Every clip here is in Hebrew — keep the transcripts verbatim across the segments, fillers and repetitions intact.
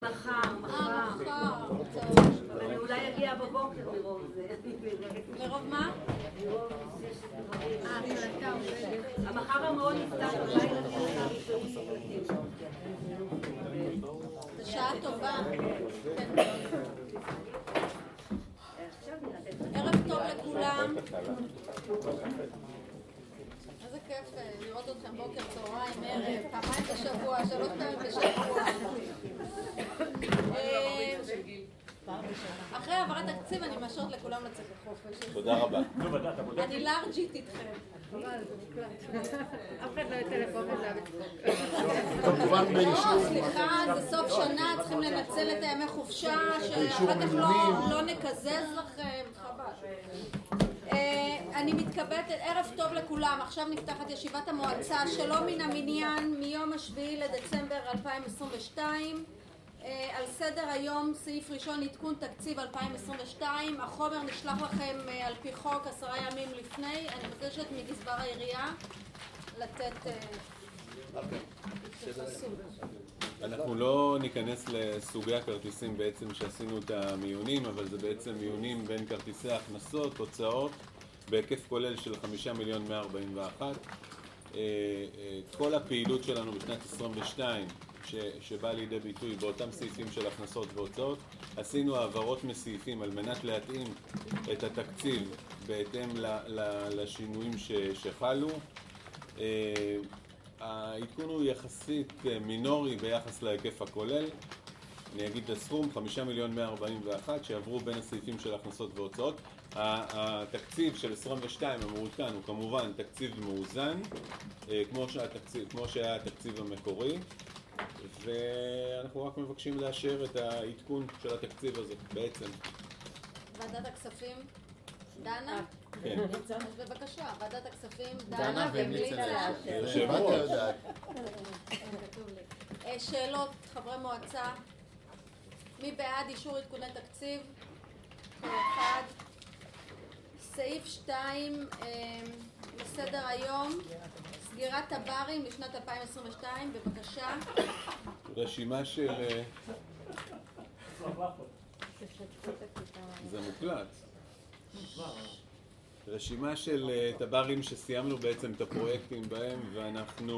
מחר, מחר. אבל אולי יגיע בבוקר מרוב זה. מרוב מה? מרוב שיש דברים. המחר המעון נפתח, אולי נביא לך ראשונים מקלטים. זו שעה טובה. ערב טוב לכולם. איזה כיף לראות אתכם בוקר, צהריים, ערב, פעמיים בשבוע, שלוש פעמים בשבוע. אחרי העברת תקציב אני מאשרת לכולם לצאת לחופש. תודה רבה. אני לארג'ית איתכם. אף אחד לא יוצא לחופש, זה היה בצחוק. כמובן באישור. סליחה, זה סוף שנה, צריכים לנצל את הימי חופשה, שאחר כך לא נקזז לכם. חבל. אני מתכבדת, ערב טוב לכולם. עכשיו נפתחת ישיבת המועצה שלא מן המניין מיום השביעי לדצמבר אלפיים עשרים ושתיים. על סדר היום סעיף ראשון עדכון תקציב אלפיים עשרים ושתיים. החומר נשלח לכם על פי חוק עשרה ימים לפני. אני מבקשת מגזבר העירייה לתת התייחסות. אנחנו לא ניכנס לסוגי הכרטיסים בעצם שעשינו את המיונים, אבל זה בעצם מיונים בין כרטיסי הכנסות, תוצאות, בהיקף כולל של חמישה מיליון מאה ארבעים ואחת. כל הפעילות שלנו בשנת עשרים ושתיים שבא לידי ביטוי באותם סעיפים של הכנסות והוצאות, עשינו העברות מסעיפים על מנת להתאים את התקציב בהתאם לשינויים שחלו. העדכון הוא יחסית מינורי ביחס להיקף הכולל. אני אגיד את הסכום, חמישה מיליון מאה ארבעים ואחת שעברו בין הסעיפים של הכנסות והוצאות. התקציב של עשרים ושתיים המעודכן הוא כמובן תקציב מאוזן, כמו שהתקציב, כמו שהיה התקציב המקורי, ואנחנו רק מבקשים לאשר את העדכון של התקציב הזה בעצם. ועדת הכספים דנה? כן. אז בבקשה, ועדת הכספים דנה והמליצה לאשר. שבאת יודעת. שאלות, חברי מועצה. מי בעד אישור עדכוני תקציב? אחד. סעיף שתיים לסדר היום, סגירת הברים לשנת אלפיים עשרים ושתיים, בבקשה. רשימה של... זה מוקלט. רשימה של תברים שסיימנו בעצם את הפרויקטים בהם, ואנחנו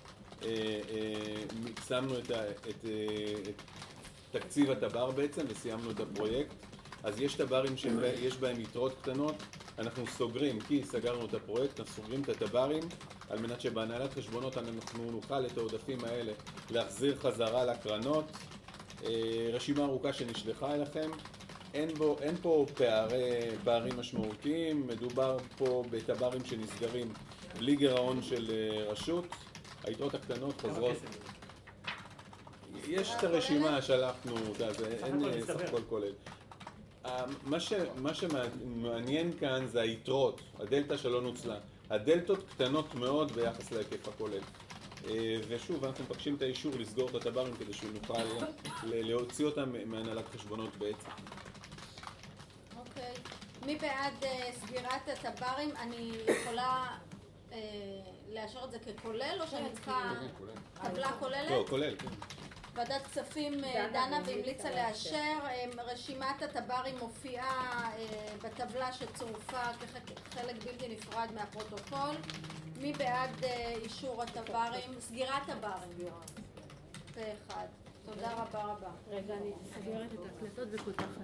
שמנו את, את, את תקציב התבר בעצם וסיימנו את הפרויקט. אז יש תברים שיש בהם יתרות קטנות, אנחנו סוגרים, כי סגרנו את הפרויקט, אנחנו סוגרים את התברים על מנת שבהנהלת חשבונות אנחנו נוכל את העודפים האלה להחזיר חזרה לקרנות. רשימה ארוכה שנשלחה אליכם. אין, בו, אין פה פערי, פערים משמעותיים, מדובר פה בתברים שנסגרים בלי גירעון של רשות. היתרות הקטנות חוזרות. יש את הרשימה שלחנו, אין סך הכל כולל. מה, ש, מה שמעניין כאן זה היתרות, הדלטה שלא נוצלה. הדלטות קטנות מאוד ביחס להיקף הכולל. ושוב, אנחנו מבקשים את האישור לסגור את התברים כדי שנוכל להוציא אותם מהנהלת חשבונות בעצם. אוקיי. מי בעד סגירת התברים? אני יכולה לאשר את זה ככולל או שאני צריכה טבלה כוללת? לא, כולל, כן. ועדת כספים דנה והמליצה לאשר. רשימת התברים מופיעה בטבלה שצורפה כחלק בלתי נפרד מהפרוטוקול. מי בעד אישור התברים? סגירת התברים. פה אחד. תודה רבה רבה. רגע, אני סגרת את ההקלטות ופותחת